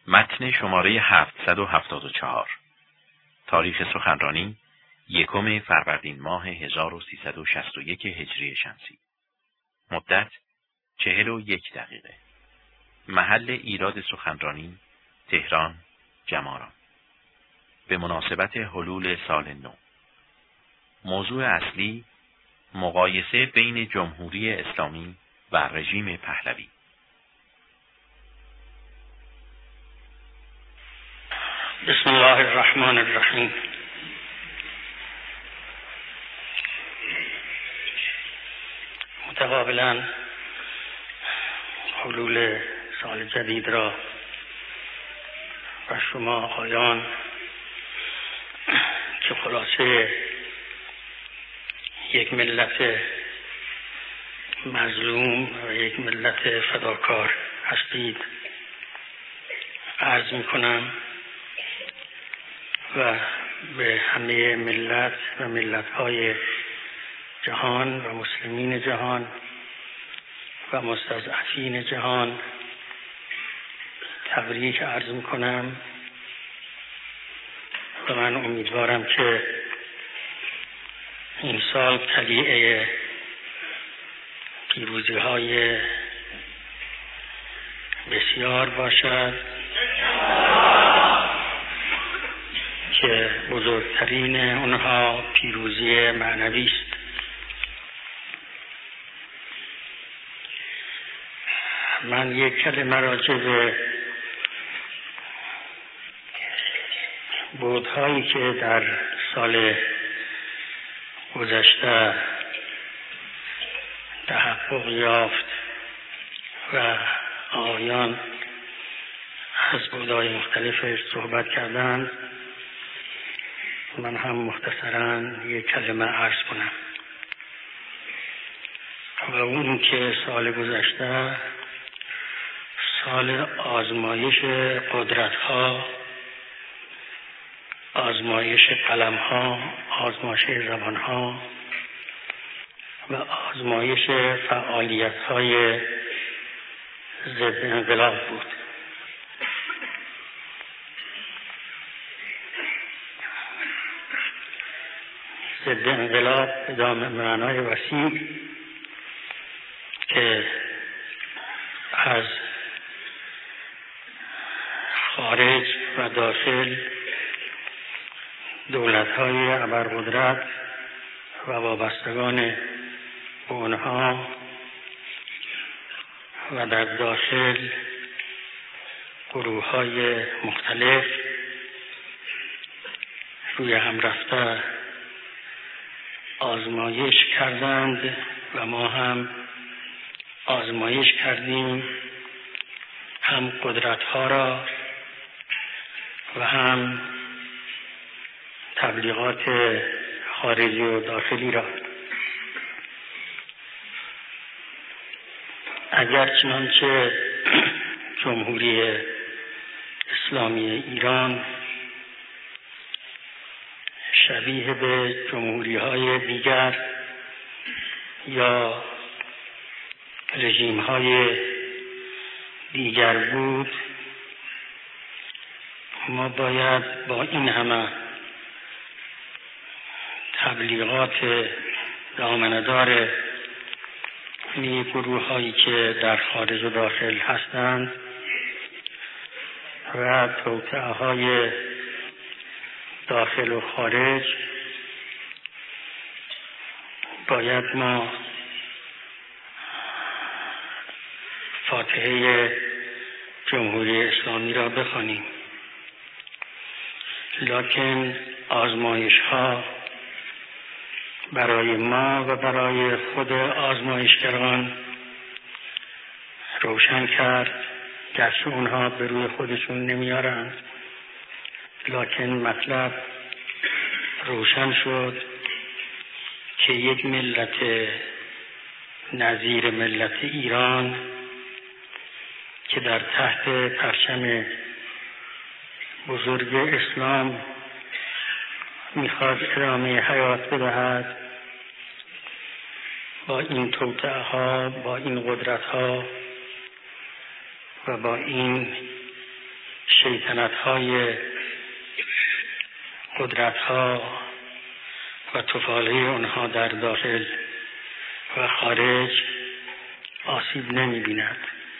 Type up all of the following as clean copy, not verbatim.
متن شماره 774. تاریخ سخنرانی 1 فروردین ماه 1361 هجری شمسی. مدت 41 دقیقه. محل ایراد سخنرانی تهران، جماران، به مناسبت حلول سال نو. موضوع اصلی مقایسه بین جمهوری اسلامی و رژیم پهلوی. بسم الله الرحمن الرحیم. متقابلا حلول سال جدید را و شما آقایان که خلاصه یک ملت مظلوم و یک ملت فداکار هستید عرض می کنم و به همه ملت و ملت‌های جهان و مسلمین جهان و مستضعفین جهان تبریک عرض می‌کنم و من امیدوارم که این سال طلیعه پیروزی‌های بسیار باشد که بزرگترین اونها پیروزی معنوی است. من یک کلمه راجع به بودهایی که در سال گذشته تحقق یافت و آقایان از بودهای مختلف صحبت کردند، من هم مختصراً یک کلمه عرض کنم و اون که سال گذشته سال آزمایش قدرت‌ها، آزمایش قلم‌ها، آزمایش زبان‌ها و آزمایش فعالیت‌های ضد انقلاب بود. ضد انقلاب به معنای وسیع که از خارج و داخل دولت‌های ابرقدرت و وابستگان به آنها و در داخل گروه‌های مختلف روی هم رفته آزمایش کردند و ما هم آزمایش کردیم، هم قدرت‌ها را و هم تبلیغات خارجی و داخلی را. اگر چنانچه جمهوری اسلامی ایران شبیه به جمهوری‌های دیگر یا رژیم‌های دیگر بود، ما باید با این همه تبلیغات دامنه‌دار این گروه‌هایی که در خارج و داخل هستند و توطئه‌های داخل و خارج، باید ما فاتحه جمهوری اسلامی را بخوانیم. لکن آزمایش‌ها برای ما و برای خود آزمایشگران روشن کرد، گرچه اونها به روی خودشون نمیارند، لکن مطلب روشن شد که یک ملت نظیر ملت ایران که در تحت پرچم بزرگ اسلام میخواد ادامه حیات بدهد، با این توطئه‌ها، با این قدرت‌ها و با این شیطنت‌های قدرت‌ها و تفاله آنها در داخل و خارج آسیب نمی‌بیند.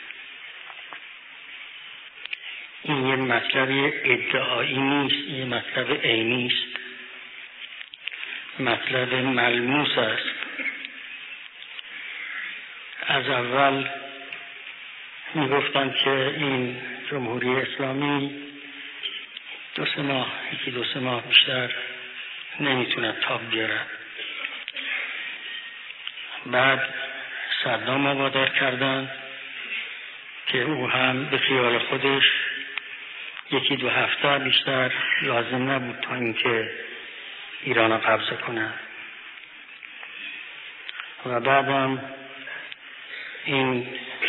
این یه مطلب ادعایی نیست، یه مطلب عینی است، مطلب ملموس است. از اول میگفتن که این جمهوری اسلامی 2-3 ماه، 1-2 ماه بیشتر نمیتونه تاب بیاره. بعد صدام آبادر کردن که او هم به خیال خودش 1-2 هفته بیشتر لازم نبود تا اینکه ایران را قبضه کنه. و بعدم این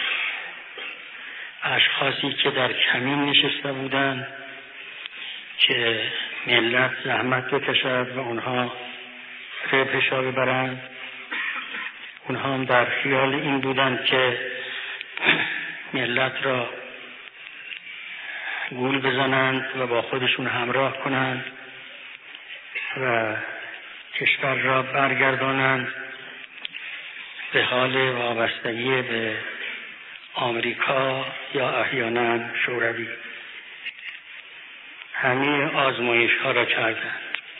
اشخاصی که در کمین نشسته بودن که ملت زحمت بکشد و اونها ربحش را ببرند، اونها هم در خیال این بودند که ملت را گول بزنند و با خودشون همراه کنند و کشور را برگردانند به حال وابستگی به آمریکا یا احیانا شوروی. همه آزمایش ها را کردند،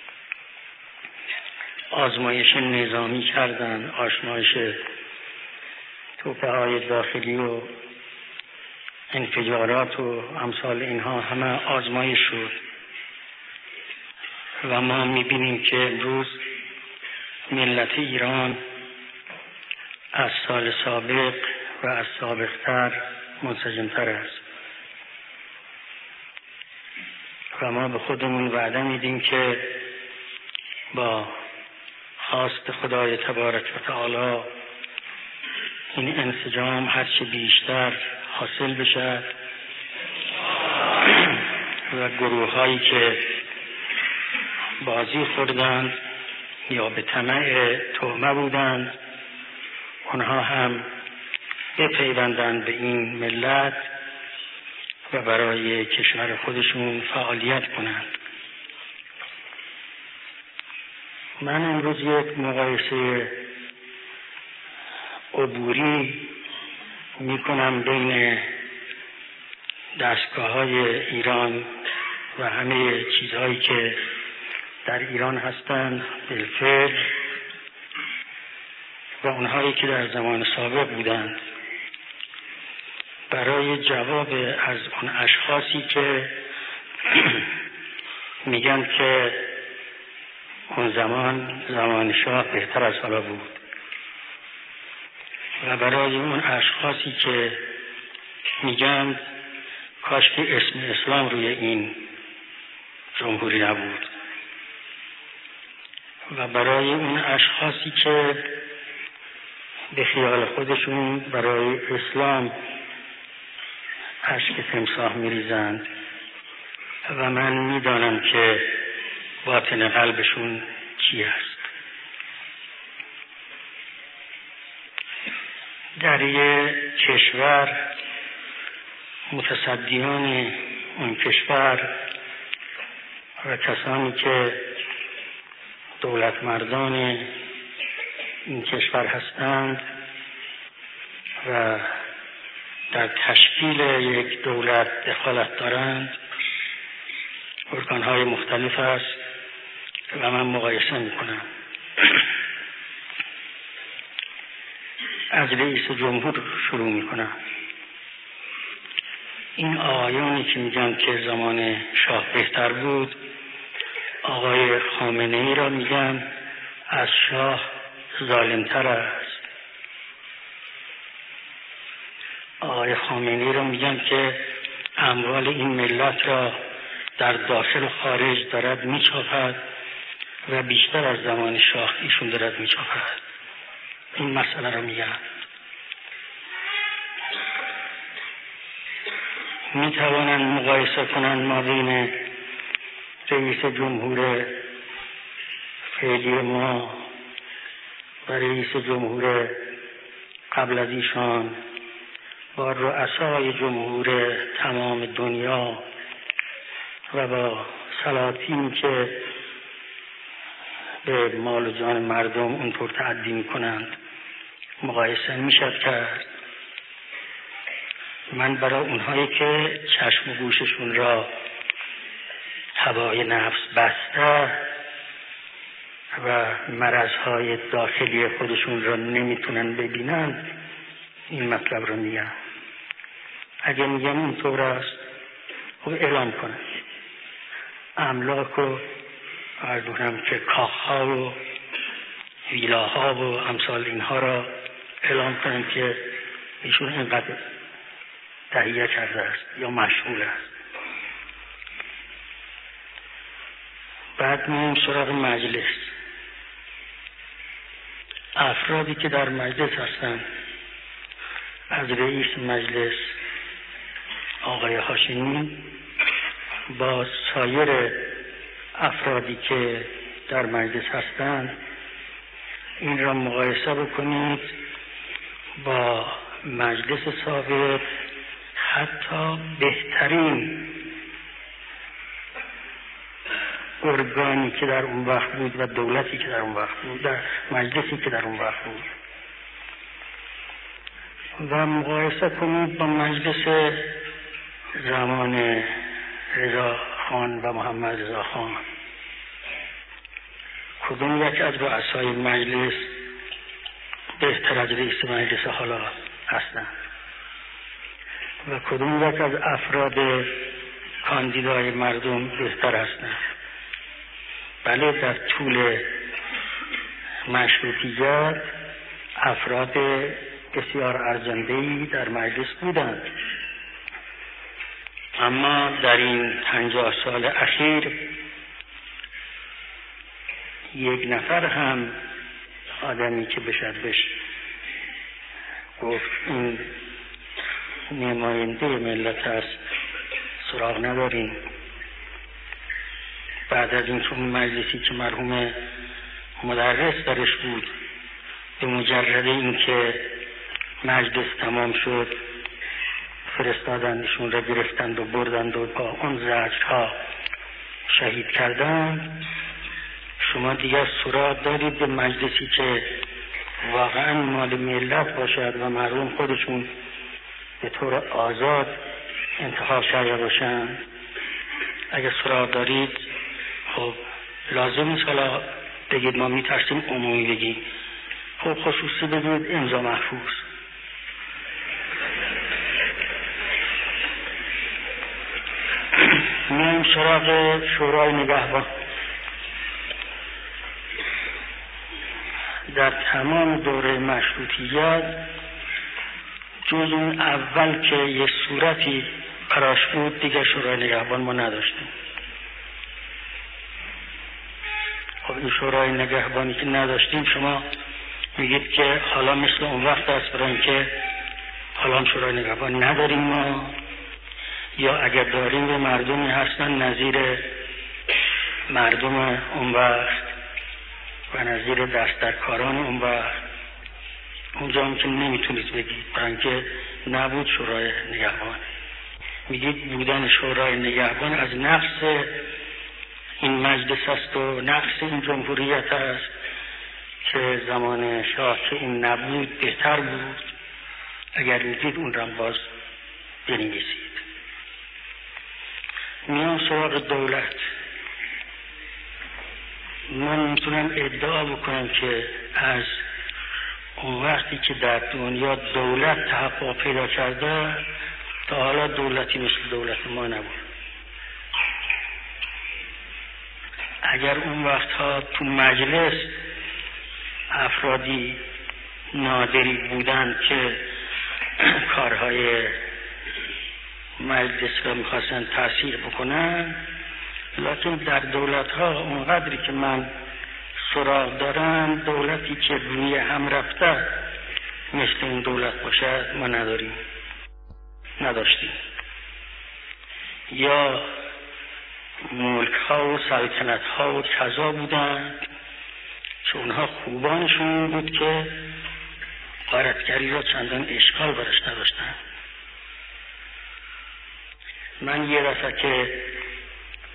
آزمایش نظامی کردند، آزمایش توپه های داخلی و انفجارات و امثال اینها همه آزمایش شد و ما میبینیم که امروز ملت ایران از سال سابق و از سابقتر منسجمتر است و ما به خودمون وعده میدیم که با خواست خدای تبارک و تعالی این انسجام هرچه بیشتر حاصل بشه و گروه هایی که بازی خوردند یا به طمع تهمه بودند اونها هم بپیوندند به این ملت و برای کشور خودشون فعالیت کنند. من امروز یک مقایسه عبوری میکنم بین دستگاه‌های ایران و همه چیزهایی که در ایران هستند بالفعل و اونهایی که در زمان سابق بودند، برای جواب از اون اشخاصی که میگن که اون زمان شاه بهتر از حالا بود و برای اون اشخاصی که میگن کاش که اسم اسلام روی این جمهوری نبود و برای اون اشخاصی که به خیال خودشون برای اسلام اشک تمساح میریزند و من میدانم که باطن قلبشون چی است. در یک کشور متصدیان اون کشور و کسانی که دولت مردان این کشور هستند و در تشکیل یک دولت دخالت دارند ارگان‌های مختلف است و من مقایسه میکنم. از رئیس جمهور شروع میکنم. این آقایانی که میگن که زمان شاه بهتر بود، آقای خامنه‌ای را میگن از شاه ظالمتر است. آقای خامنه‌ای را میگن که اموال این ملت را در داخل و خارج دارد میچاپد و بیشتر از زمان شاه ایشون دارد میچاپد. این مسئله را میگن. میتوانند مقایسه کنند ما بین رئیس جمهور فعلی ما و رئیس جمهور قبل از ایشان با رؤسای جمهور تمام دنیا و با سلاطینی که به مال و جان مردم اونطور تعدی میکنند مقایسه میشد کرد. من برای اونهایی که چشم و گوششون را هوای نفس بسته و مرضهای داخلی خودشون را نمیتونن ببینن این مطلب رو میگم. اگه میگم اینطور است خب اعلام کنن املاک و اردونم که کاخها و ویلاها و امثال اینها را اعلام کنن که ایشون اینقدر تهیه کرده است یا مشغول است. بعد میریم سراغ مجلس. افرادی که در مجلس هستند از رئیس مجلس آقای هاشمی با سایر افرادی که در مجلس هستند این را مقایسه بکنید با مجلس سابق، حتی بهترین ارگانی که در اون وقت بود و دولتی که در اون وقت بود، در مجلسی که در اون وقت بود، و مقایسه کنید با مجلس زمان رضا خان و محمد رضا خان. کدوم یک از رؤسای مجلس بهتر از رئیس مجلس حالا هستند و کدوم یک از افراد کاندیدای مردم بهتر هستند؟ بله، در طول مشروطیت افراد بسیار ارزنده‌ای در مجلس بودند، اما در این 50 سال اخیر یک نفر هم آدمی که بشد بهش گفت این نماینده ملت است سراغ نداریم. بعد از این چون مجلسی که مرحوم مدرس درش بود به مجرد این که مجلس تمام شد فرستادندشون را گرفتند و بردند و با اون زجرها شهید کردند. شما دیگر سراغ دارید به مجلسی که واقعا مال ملت باشد و مردم خودشون به طور آزاد انتخاب شده باشند؟ اگر سراغ دارید خب لازم نیست حالا بگید ما میترسیم عمومی بگیم، خب خصوصی بگید امضا محفوظ. میایم سراغ شورای نگهبان. در تمام دوره مشروطیت جز اون اول که یه صورتی براش بود دیگه شورای نگهبان ما نداشتیم. خب این شورای نگهبانی که نداشتیم شما میگید که حالا مثل اون وقت است برای اینکه حالا هم شورای نگهبان نداریم ما، یا اگر داریم به مردمی هستن نظیر مردم اون وقت و نظیر دسترکاران اون وقت، اونجا هم که نمیتونید بگید برای اینکه نبود شورای نگهبان. میگید بودن شورای نگهبان از نقص این مجلس است و نقص این جمهوریت است که زمان شاه که این نبود بهتر بود. اگر میگید اون را باز بنویسید. میان سراغ دولت. من میتونم ادعا بکنم که از اون وقتی که در دنیا دولت تحقق پیدا کرده تا حالا دولتی مثل دولت ما نبود. اگر اون وقتها تو مجلس افرادی نادری بودند که کارهای مجلس را میخواستن تأثیر بکنن، لکن در دولت‌ها اونقدری که من سراغ دارم دولتی که روی هم رفته مثل این دولت باشد ما نداشتیم. یا ملک‌ها و سلطنت‌ها و کذا بودن که اونها خوبانشون بود که غارتگری را چندان اشکال برش نداشتن. من یه دفعه که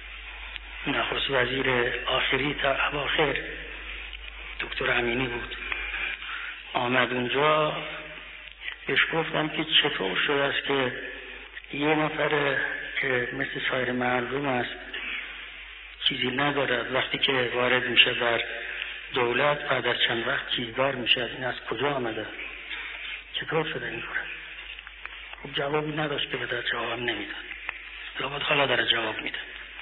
نخست وزیر آخری تا اواخر دکتر امینی بود، آمد اونجا. بهش گفتم که چطور شده است که یه نفر که مثل سایر مردم است چیزی ندارد، وقتی که وارد میشه در دولت بعد از چند وقت چیزدار میشه، این از کجا آمده؟ چطور شده این کار؟ خب جوابی نداشت که بده، جواب نمیداد. لابد حالا داره جواب میده.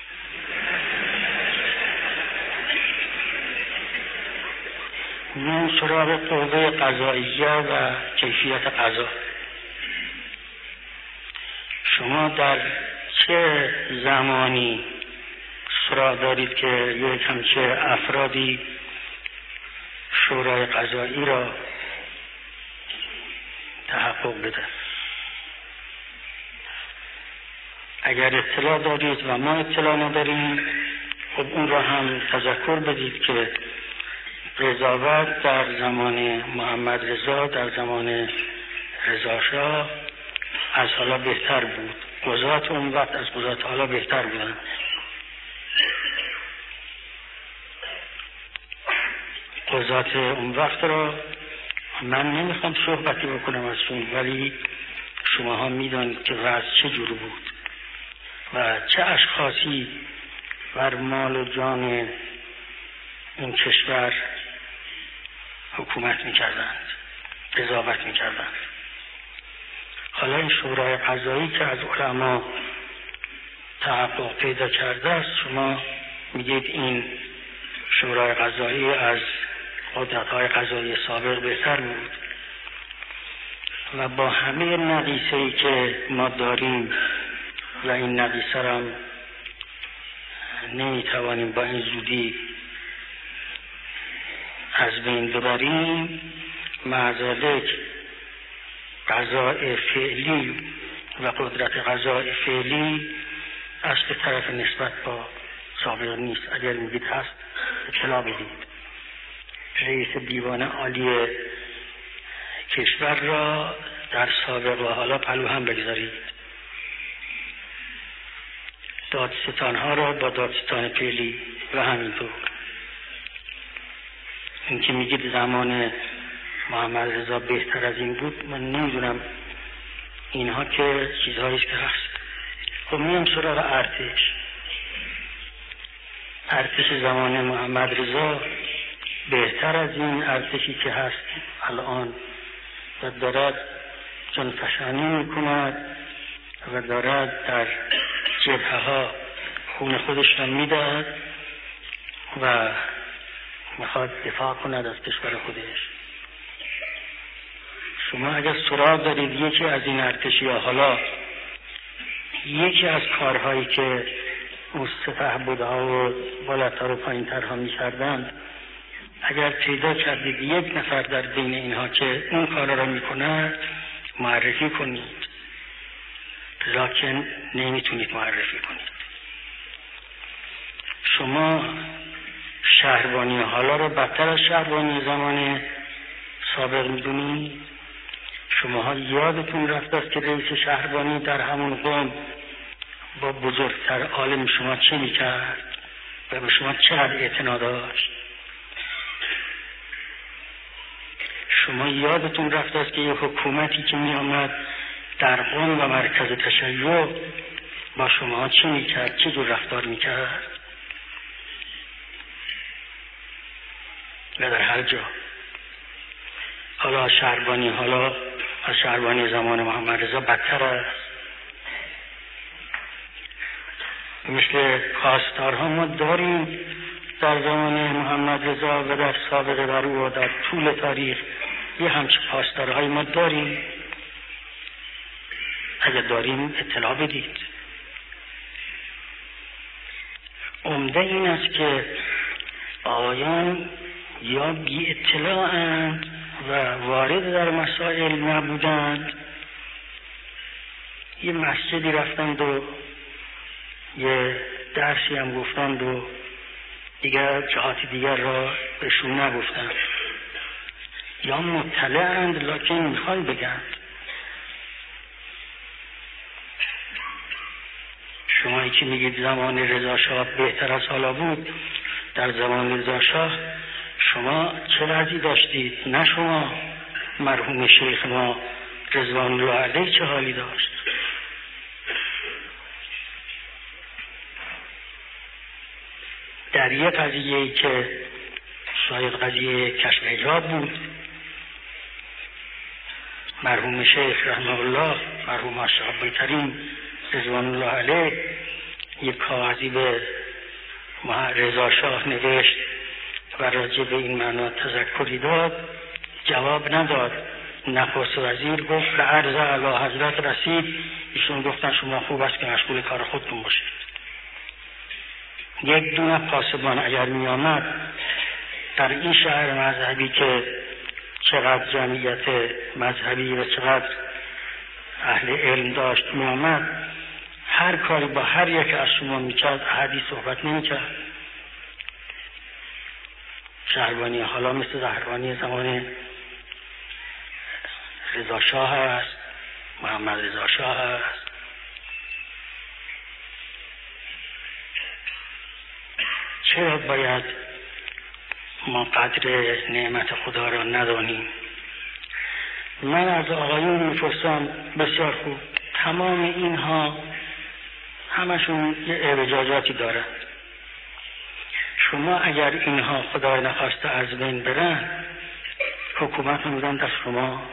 من سراغ قوه قضاییه و کیفیت قضا. شما در چه زمانی سراغ دارید که یک همچه افرادی شورای قضایی را تحقق بده؟ اگر اطلاع دارید و ما اطلاع نداریم، خب اون را هم تذکر بدید که قضاوت در زمان محمد رضا، در زمان رضا شاه از حالا بهتر بود. قضات اون وقت از قضات حالا بهتر بودن. قضات اون وقت را من نمیخوام صحبتی بکنم ازشون، ولی شماها میدانید که وضع چه جور بود و چه اشخاصی بر مال و جان این کشور حکومت میکردند، قضاوت میکردند. حالا این شورای قضایی که از علما تحقق پیدا کرده است، شما میگید این شورای قضایی از قدرت‌های قضایی سابق بهتر بود و با همه نقیصه‌ای که ما داریم و این نقیصه را نمیتوانیم با این زودی از بین ببریم، مع ذلک قضاء فعلی و قدرت قضاء فعلی از به طرف نسبت با سابق نیست. اگر میگید هست اطلاع بدید. رئیس دیوان عالی کشور را در سابق و حالا پلو هم بگذارید. دادستان ها را با دادستان فعلی و همینطور. این که میگید زمان محمد رضا بهتر از این بود، من نمیدونم. اینها که چیزهایی است که هست. خب میام سراغ ارتش. ارتش زمان محمد رضا بهتر از این ارتشی که هست الان و دارد جانفشانی میکند و دارد در جبهه ها خون خودش را میدهد و میخواد دفاع کند از کشور خودش. شما اگر سراغ دارید یکی از این ارتشی ها، حالا یکی از کارهایی که اون سپهبدها و بالاتر و پایین ترها میکردند، اگر پیدا کردید یک نفر در بین اینها که اون کار را میکند، معرفی کنید. لکن نمیتونید معرفی کنید. شما شهربانی حالا را بدتر از شهربانی زمان سابق میدونید. شماها یادتون رفته است که رئیس شهربانی در همون قوم با بزرگتر عالم شما چه میکرد و به شما چقدر اعتنا داشت. شما یادتون رفته است که یک حکومتی که می آمد در قوم و مرکز تشیع با شما چه میکرد، چه جور رفتار میکرد. و در هر جا. حالا شهربانی، حالا از شهربانی زمان محمد رضا بدتر است. مثل کاستارها ما داریم در زمان محمد رضا و در سابق بر او و در طول تاریخ یه همچه پاسدارهای ما داریم. اگر داریم اطلاع بدید. عمده این است که آقایان یا بی اطلاعند و وارد در مسائل نبودند، یه مسجدی رفتند و یه درسی هم گفتند و دیگر جهات دیگر را بهشون نگفتند، یا مطلعند لکن میخوان بگند. شما که میگید زمان رضا شاه بهتر از حالا بود، در زمان رضا شاه شما چه وضعی داشتید؟ نه شما، مرحوم شیخ ما رضوان الله علیه چه حالی داشت؟ در یک قضیه که شاید قضیه کشف حجاب بود، مرحوم شیخ رحمه الله، مرحوم اشرف کریم رضوان الله علیه یک کاغذی به رضا شاه نوشت و راجع به این معنا تذکری داد، جواب نداد. نخست وزیر گفت به عرض اعلی حضرت رسید. ایشون گفتن شما خوب است که مشغول کار خودتون باشید. یک دونه پاسبان اگر می آمد در این شهر مذهبی که چقدر جمعیت مذهبی و چقدر اهل علم داشت می آمد، هر کاری با هر یک از شما می کرد، احدی صحبت نمی کرد. شهربانی حالا مثل شهربانی زمان رضا شاه است، محمد رضا شاه است. چرا باید ما قدر نعمت خدا را ندانیم؟ من از آقایون میپرسم، بسیار خوب، تمام اینها همشون یه اعوجاجاتی دارن. شما اگر اینها خدای نخواسته از بین برن، حکومت میدن دست شما،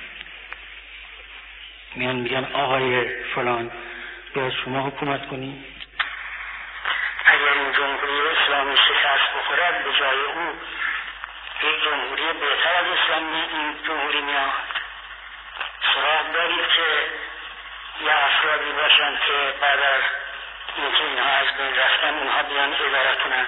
میگن آقای فلان باید شما حکومت کنی. اگر این جمهوری اسلامی شکست بخورد، به جای او یک جمهوری بهتر از اسلامی این جمهوری میاد. سراغ دارید که یه افرادی باشند که بعد از اینکه اینها از بین رفتن اونها بیان اداره کنند.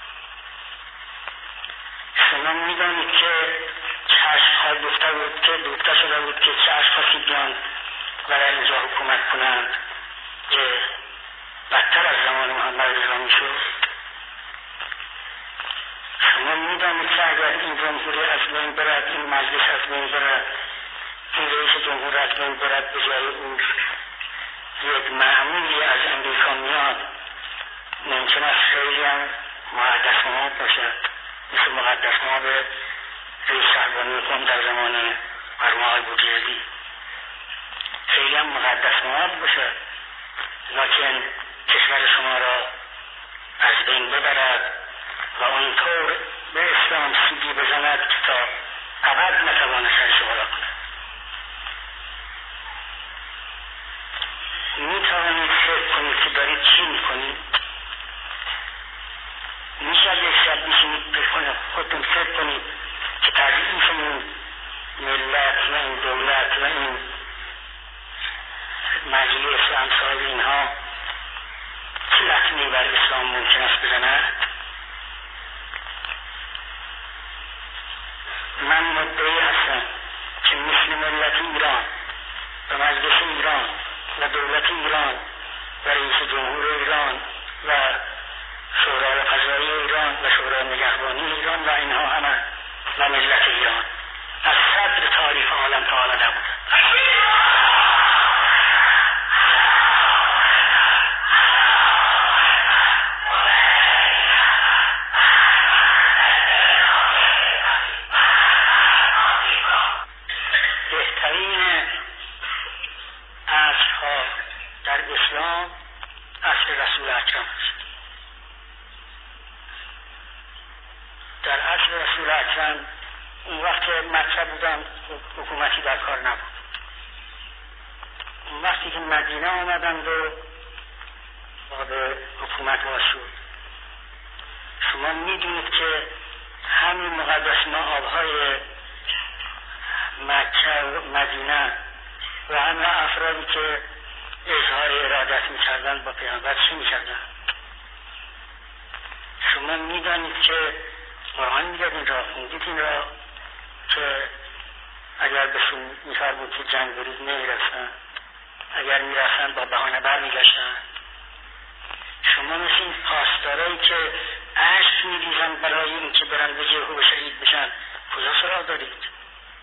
شما میدانید که چشم‌ها دوخته شده بود که چه اشخاصی بیان برای اینجا حکومت کنند که بدتر از زمان محمد رضا میشد. شما میدانید که اگر این جمهوری از بین برد، این مجلس از بین برد، این رئیس جمهور از بین برد، به جای او یک معمولی از امریکا میاد، ممکن است خیلی هم مقدس مآب باشد، مثل مقدس مآب رئیس شهربانی قم در زمان مرحوم آقای بوجردی. خیلی هم مقدس مآب باشد، لکن کشور شما را از بین ببرد و اونطور به اسلام سیگی بزند که تا ابد نتواند سرش بالا کند. میتوانید فکر کنید که دارید چی میکنید؟ میشه یک شب بشینید خودتون فکر کنید که تضعیف این ملت و این دولت و این مجلس و امثال اینها چه لطمه‌ای بر اسلام ممکن است بزند؟ من مدعی هستم که مثل ملت ایران و مجلس ایران و دولت ایران و رئیس جمهور ایران و شورای قضایی ایران و شورای نگهبانی ایران و اینها همه و ملت ایران از صدر تاریخ عالم تا حالا نبودند. بهترین عصرها در اسلام عصر رسول اکرم است. در عصر رسول اکرم اون وقت مکه بودن، حکومتی در کار نبود. اون وقتی که مدینه آمدند و به حکومت واس شد، شما میدونید که همین مقدس مآب‌های مکه و مدینه و همه افرادی که اظهار ارادت میکردن با پیامبر چی میکردن؟ شما میدانید که قرآن میگه این را خوندید، این را که اگر بهشون میفرمود که جنگ برید نمیرفتن، اگر میرفتن با بهانه بر میگشتن. شما مثل این پاسدارایی که اشک میریزن برای این که برن به جهو و شهید بشن، کجا سراغ دارید؟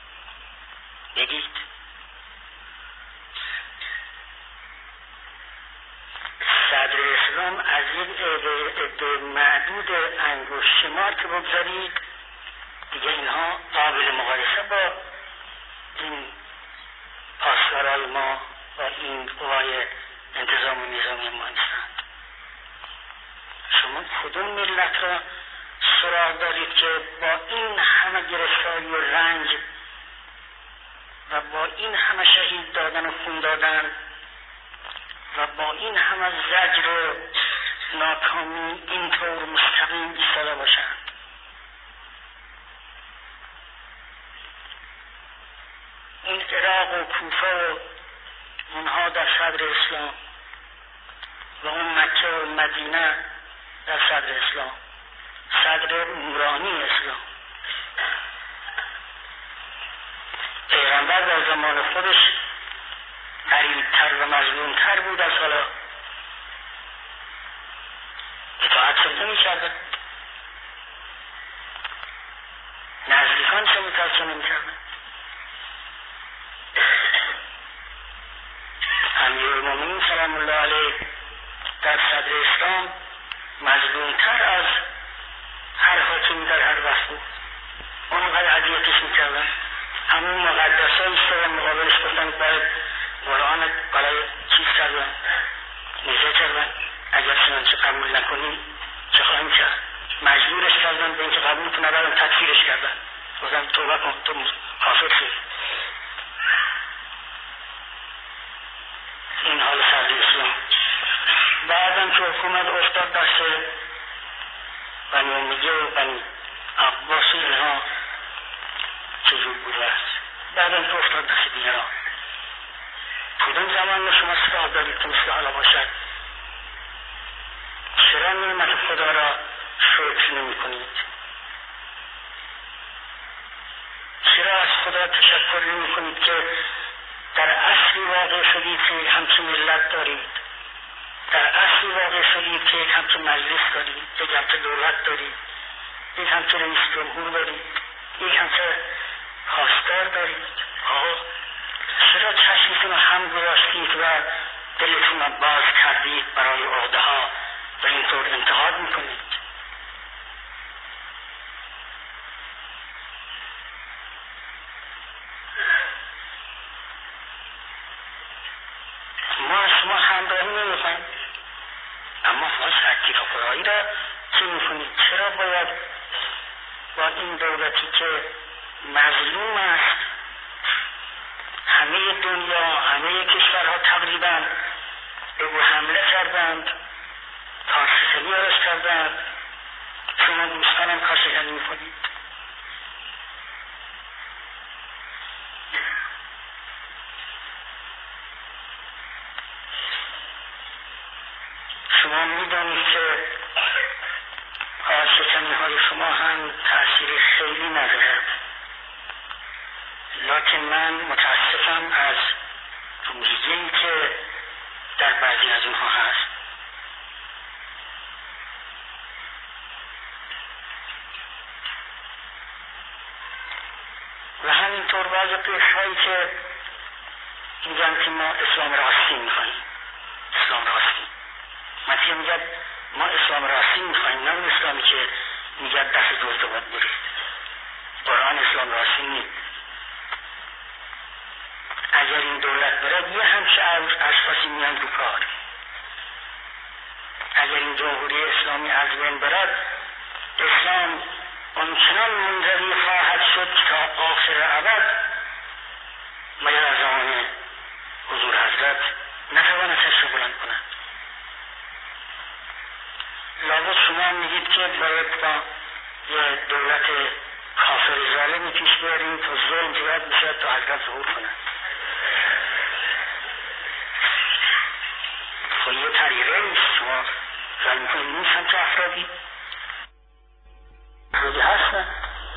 بگید. صدر اسلام از یک عده معدود انگشت شمار که بگذارید، دیگه اینها قابل مقایسه با این پاسدارای ما و این قوای انتظام و نظامی ما نیستند. شما کدوم ملت را سراغ دارید که با این همه گرفتاری و رنج و با این همه شهید دادن و خون دادن و با این همه زجر و ناکامی اینطور مستقیم ایستاده باشند؟ این عراق و کوفه و اونها در صدر اسلام و اون مکه و مدینه در صدر اسلام، صدر نورانی اسلام. پیغمبر در زمان خودش قریبتر و مظلومتر بود از حالا، اطاعت نمی کردن، نزدیکان اطاعت نمی کردن. امیرالمومنین سلام الله علیه در صدر اسلام مظلومتر از هر حاکمی در هر وقت بود. اونقدر اذیتش میکردن. همون مقدس ها ایستادن مقابلش گفتن باید قرآن برای چیز کردن، نیزه کردن، اگر چنانچه قبول نکنی چه خواهیم کرد؟ مجبورش کردن به اینکه قبول کنه، بعدم تکفیرش کردن، گفتن توبه کن، تو کافر شدی. این حال صدر اسلام. بعدم که حکومت افتاد دست بنی امیه و بنی عباس اینها چجور بوده است، بعدم که افتاد دست دیگران، کدوم زمان شما سراغ دارید که مثل حالا باشد؟ چرا نعمت خدا را شکر نمی کنید؟ چرا از خدا تشکر نمی کنید که در اصلی واقع شدید که همچون ملت دارید، در اصلی واقع شدید که یک همچون مجلس دارید، یک همچون دولت دارید، یک همچون رئیس جمهور دارید، یک همچون خواستار دارید؟ چرا چشمتون هم گذاشتید و دلتون را باز کردید برای عهده ها و اینطور انتقاد میکنید؟ ما از شما همراهی نمیخوایم، اما ما شکیف خدایی را چه میکنید؟ چرا باید با این دولتی که مظلوم است، همه دنیا، همه کشورها تقریبا به او حمله کردند، کارشکنی آرش کردند، شما دوستانم کارشکنی میکنید؟ شما میدانید که کارشکنی های شما هم تأثیر خیلی ندارد، لکن من متاسفم از روحیه‌ای که در بعضی از اونها هست. و همینطور بعض پیشهایی که میگن که ما اسلام راستی میخواییم. اسلام راستی مطیع میگه ما اسلام راستی میخواییم، نه اون اسلامی که میگه دست دوست باید برید. قرآن اسلام راستی نیست. اگر این دولت برد یه همچه اشخاصی میان رو کار. اگر این جمهوری اسلامی از بین برد، اسلام آنچنان منزوی خواهد شد تا آخر ابد مگر از زمان حضور حضرت نتواند سرش بلند کند. لابد شما میگید که باید با یه دولت کافر ظالمی پیش بیاریم تا ظلم زیاد میشه تا حضرت ظهور کند. خب یه طریقه نیست. شما ظالم کنید نیستن که افرادی هستن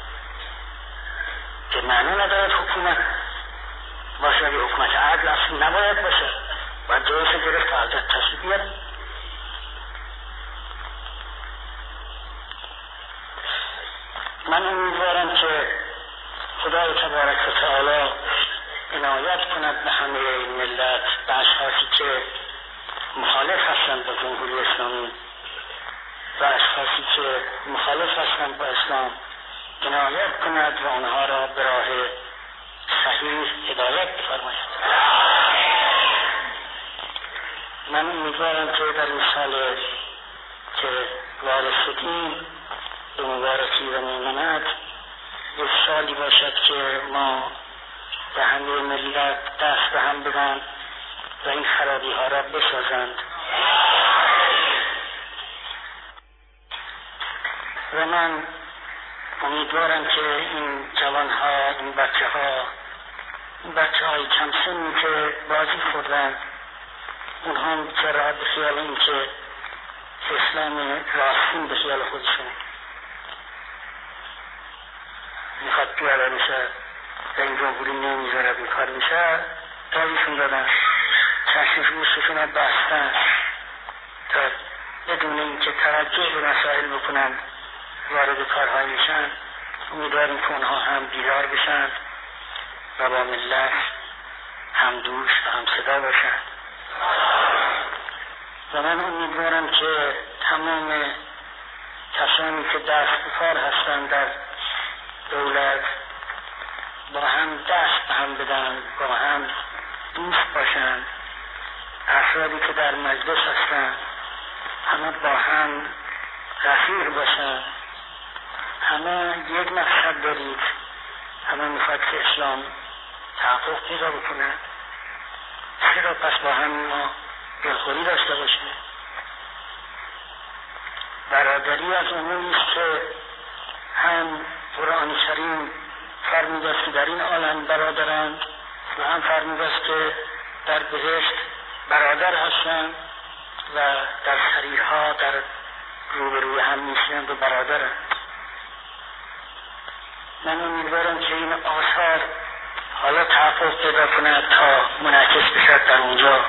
که معنی ندارد حکومت باشه، اگه حکومت عدل اصلی نباید باشه، باید جایش گرفت و حضرت تشریف بیاد. من امیدوارم که خدای تبارک و تعالی عنایت کند به همه ملت، به اشخاصی که مخالف هستند با جمهوری اسلامی مخالف هستند با اسلام عنایت کند و آنها را به راه صحیح هدایت بفرماید. من امیدوارم که در این سال که وارثگیم به مبارکی و میمند یک سالی باشد که ما به همه ملت دست به هم بدن و این خرابی ها را بسازند و من امیدوارم که این جوان ها، این بچه های کم سنی که بازی خوردن، اونها بیچاره به خیال این که اسلام راستین به خیال خودشون میخواد پیاده بشه و این جمهوری نمیذاره این کار میشه، داریشون دادن، چشم روششون رو بستن تا بدون اینکه توجه به مسائل بکنن وارد کارهای میشن. امیدواریم که اونها هم بیدار بشن و با ملت هم دوش و هم صدا باشن و من امیدوارم که تمام کسانی که دست به کار هستن در دولت با هم دست به هم بدن، با هم دوست باشن، افرادی که در مجلس هستن همه با هم رفیق باشن، همه یک مقصد دارید، همه میخواد که اسلام تحقق پیدا بکنه. چرا پس با هم ما دلخوری داشته باشیم؟ برادری از اموری است که هم قرآن کریم فرموده است که در این عالم برادرند و هم فرموده است که در بهشت برادر هستند و در سریرها در روبروی هم میشنند و برادرند. من امیدوارم که این آثار حالا تحقق پیدا کند تا منعکس بشد در اونجا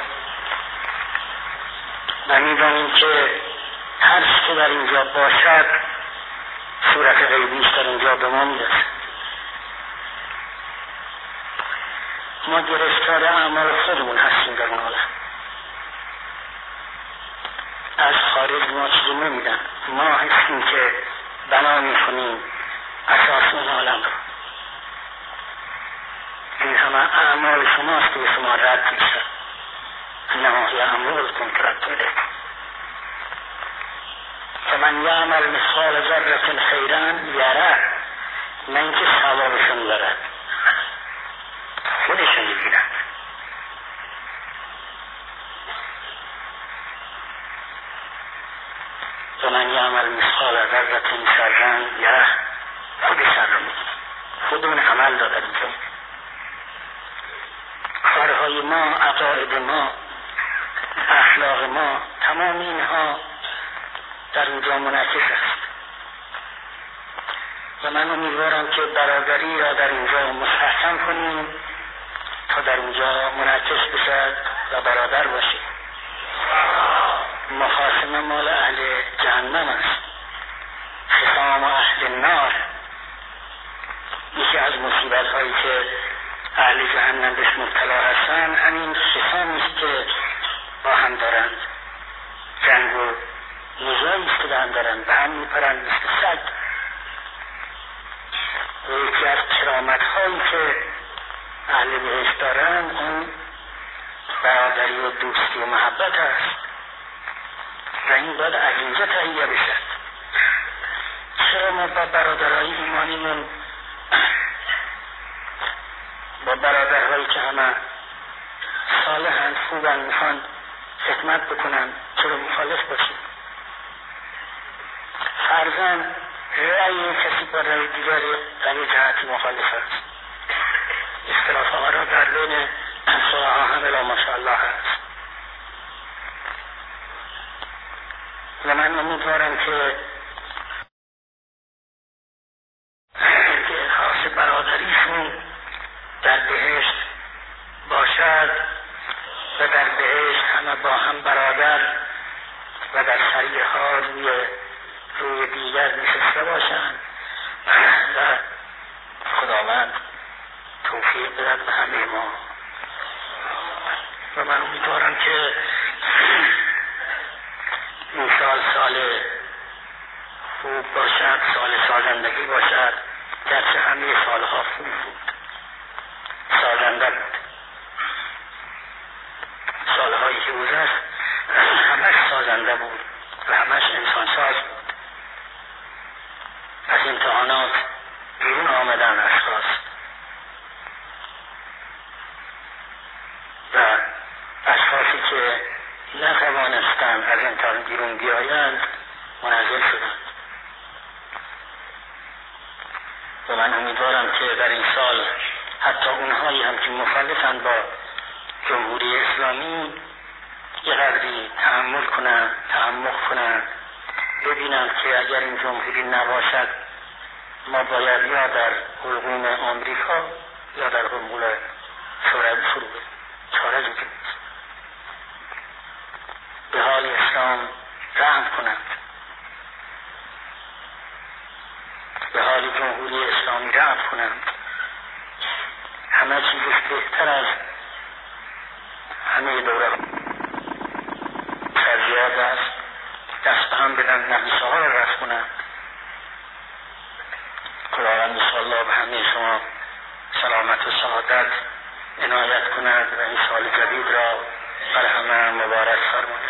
و میدانیم که هر چی که در اینجا باشد صورت غیبیش در اینجا به ما میرسد. ما گرفتار اعمال خودمون هستیم در اون عالم، از خارج ما چیزی نمیدن، ما هستیم که بنا میکنیم اساس اون عالم رو. این همه اعمال شماست که به شما رد میشه، انما هی اعمالکم ترد الیکم فمن یعمل مثقال ذره خیرا یره، نه اینکه ثوابشون دارد، خودشون میگیرند. ومن یعمل مثقال ذره شرا یره، خود شر رو میگیرند، خود اون عمل دارد. اینجا کارهای ما، عقاید ما، اخلاق ما، تمام اینها در اونجا منعکس است و من امیدوارم که برادری را در اینجا مستحکم کنیم تا در اونجا منعکس بشد و برادر باشیم. مخاصمه مال اهل جهنم است، خصام اهل النار. یکی از مصیبت هایی که اهل جهنم بهش مبتلا هستند همین خصامی است که با هم دارند، جنگ و نزاعی است که با هم دارند، به هم میپرند مثل سگ. و یکی از کرامت هایی که اهل بهشت دارند اون برادری و دوستی و محبت است و این باید از اینجا تهیه بشد. چرا ما با برادرهای ایمانیمون، با برادرهایی که همه صالحند، خوبند، میخوان خدمت بکنن، چرا مخالف باشیم؟ فرضاً رأی کسی با رأی دیگری در یک جهتی مخالف است. اختلاف آرا در بین فقها هم الا ماشاءالله هست و من امیدوارم که خاص برادریشون در بهشت باشد و در بهشت همه با هم برادر و در سریرها روی دیگر نشسته باشند و خداوند توفیق بدهد به همه ما. و من امیدوارم که این سال خوب باشه. سالهایی که گذشت همش سازنده بود و همش انسان ساز بود. از امتحانات بیرون آمدن اشخاص و اشخاصی که نتوانستند از امتحان بیرون بیایند منزل شدند. و من امیدوارم که در این سال حتی اونهایی هم که مخالفند با جمهوری اسلامی یه قدری تأمل کنند، تعمق کنند، ببینند که اگر این جمهوری نباشد ما باید یا در حلقوم آمریکا یا در حلقوم شوروی فرو بریم، چاره جوری نیست. به حال اسلام رحم کنند، به حال جمهوری اسلامی رحم کنند. همه چیزش بهتر از همه دوره سرزیاد است. دست به هم بدن، نبیسه ها را رفت کنند. خداوند انشاءالله به همه شما سلامت و سعادت عنایت کند و این سال جدید را بر همه مبارک فرماید.